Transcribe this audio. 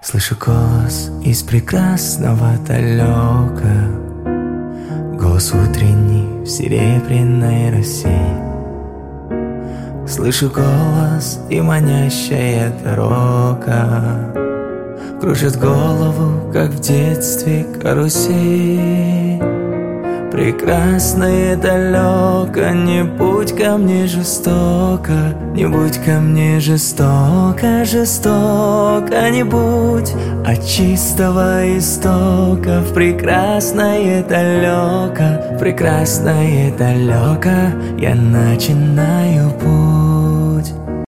Слышу голос из прекрасного далека, голос утренний в серебряной росе. Слышу голос и манящая дорога кружит голову, как в детстве карусель. Прекрасно и далеко, не будь ко мне жестоко, не будь ко мне жестоко, жестоко не будь. От чистого истока в прекрасное далеко, в прекрасное далеко я начинаю путь.